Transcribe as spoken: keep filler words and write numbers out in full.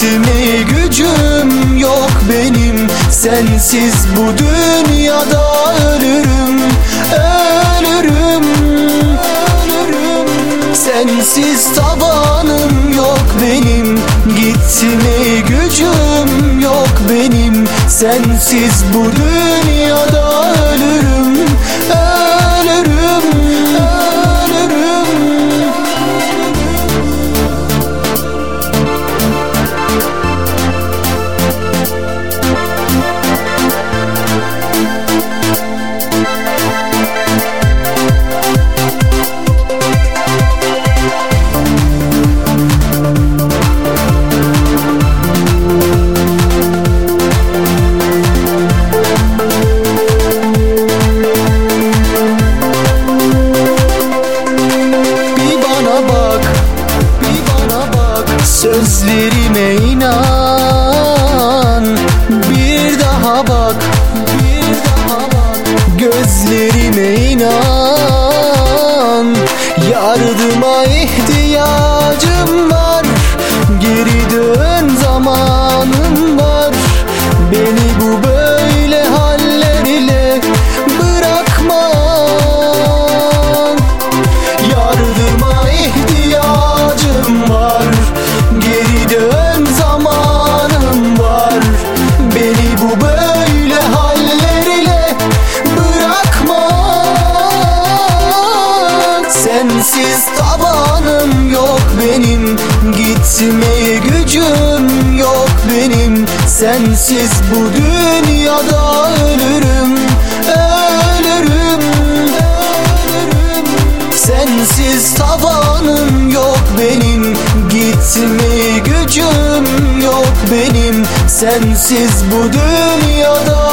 Gitmeye gücüm yok benim, sensiz bu dünyada ölürüm, ölürüm, ölürüm. Sensiz tabanım yok benim, gitmeye gücüm yok benim, sensiz bu dünyada ölürüm, ölürüm, ölürüm. Sözlerime inan, bir daha bak, bir daha bak. Gözlerime inan, yardıma ihtiyacım var. Geri dön, zamanım var. Beni bu böyle haller ile bırakma. Yardıma ihtiyacım var. Geri dön, zamanım var. Beni bu böyle haller ile bırakma. Sensiz tabanım yok benim, gitmeye gücüm yok benim, sensiz bu dünyada ölürüm, ölürüm, ölürüm. Sensiz tabanım yok benim, gitmeye gücüm yok benim, sensiz bu dünyada